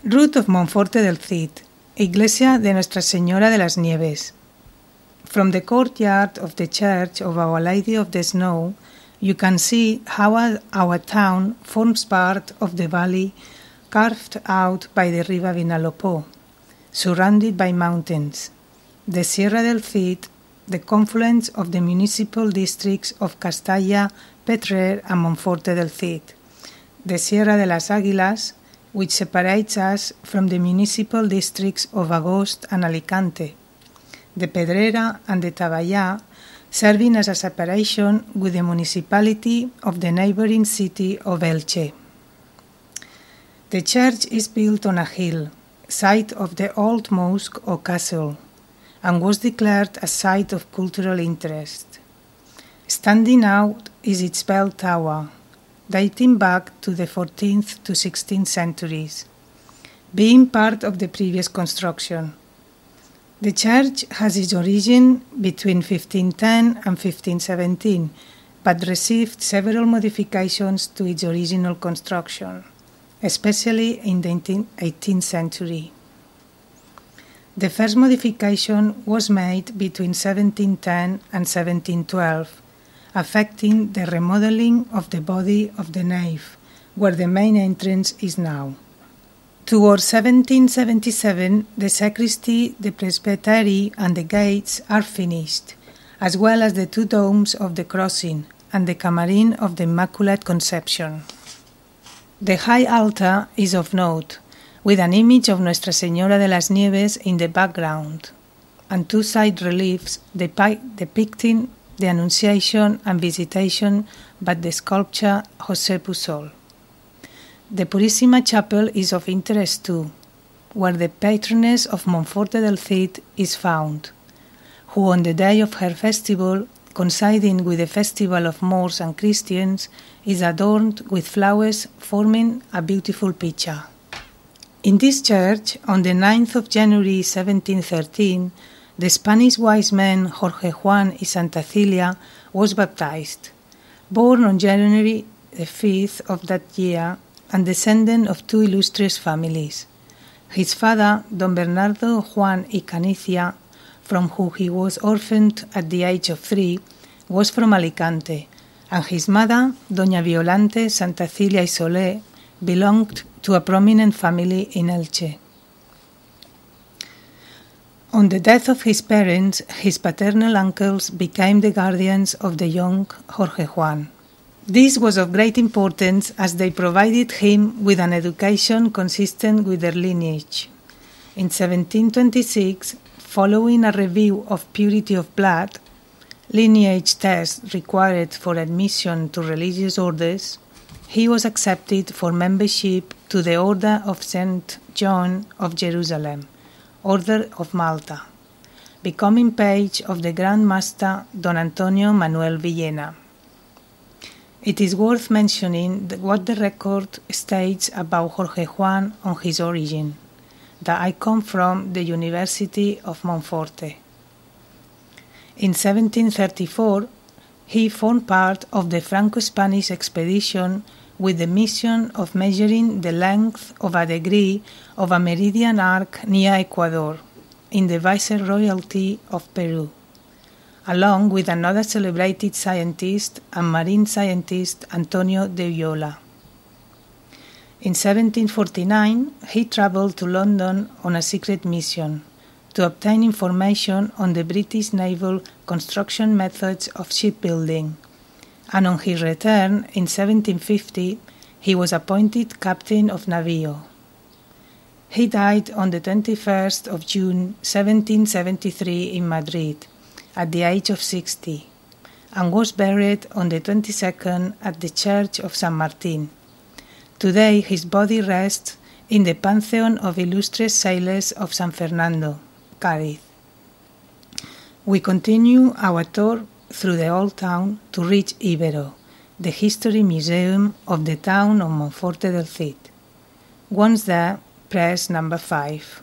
Route of Monforte del Cid, Iglesia de Nuestra Señora de las Nieves. From the courtyard of the Church of Our Lady of the Snow, you can see how our town forms part of the valley carved out by the Riva Vinalopó, surrounded by mountains. The Sierra del Cid, the confluence of the municipal districts of Castalla, Petrer, and Monforte del Cid. The Sierra de las Águilas, which separates us from the municipal districts of Agost and Alicante. The Pedrera and the Taballá, serving as a separation with the municipality of the neighboring city of Elche. The church is built on a hill, site of the old mosque or castle, and was declared a site of cultural interest. Standing out is its bell tower, dating back to the 14th to 16th centuries, being part of the previous construction. The church has its origin between 1510 and 1517, but received several modifications to its original construction, especially in the 18th century. The first modification was made between 1710 and 1712, affecting the remodeling of the body of the nave, where the main entrance is now. Towards 1777, the sacristy, the presbytery, and the gates are finished, as well as the two domes of the crossing and the camarin of the Immaculate Conception. The high altar is of note, with an image of Nuestra Señora de las Nieves in the background, and two side reliefs depicting the Annunciation and Visitation by the sculptor José Pujol. The Purissima Chapel is of interest too, where the patroness of Monforte del Cid is found, who on the day of her festival, coinciding with the festival of Moors and Christians, is adorned with flowers forming a beautiful picture. In this church, on the 9th of January 1713, the Spanish wise man Jorge Juan y Santa Cilia was baptized, born on January the 5th of that year and descendant of two illustrious families. His father, Don Bernardo Juan y Canicia, from whom he was orphaned at the age of 3, was from Alicante, and his mother, Doña Violante Santa Cilia y Solé, belonged to a prominent family in Elche. On the death of his parents, his paternal uncles became the guardians of the young Jorge Juan. This was of great importance as they provided him with an education consistent with their lineage. In 1726, following a review of purity of blood, lineage tests required for admission to religious orders, he was accepted for membership to the Order of St. John of Jerusalem, Order of Malta, becoming page of the Grand Master Don Antonio Manuel Villena. It is worth mentioning what the record states about Jorge Juan on his origin, that I come from the University of Monforte. In 1734, he formed part of the Franco-Spanish expedition with the mission of measuring the length of a degree of a meridian arc near Ecuador, in the Viceroyalty of Peru, along with another celebrated scientist and marine scientist, Antonio de Ulloa. In 1749, he traveled to London on a secret mission to obtain information on the British naval construction methods of shipbuilding, and on his return in 1750, he was appointed captain of Navío. He died on the 21st of June 1773 in Madrid, at the age of 60, and was buried on the 22nd at the Church of San Martín. Today his body rests in the Pantheon of Illustrious Sailors of San Fernando, Cádiz. We continue our tour through the old town to reach Ibero, the history museum of the town of Monforte del Cid. Once there, press number 5.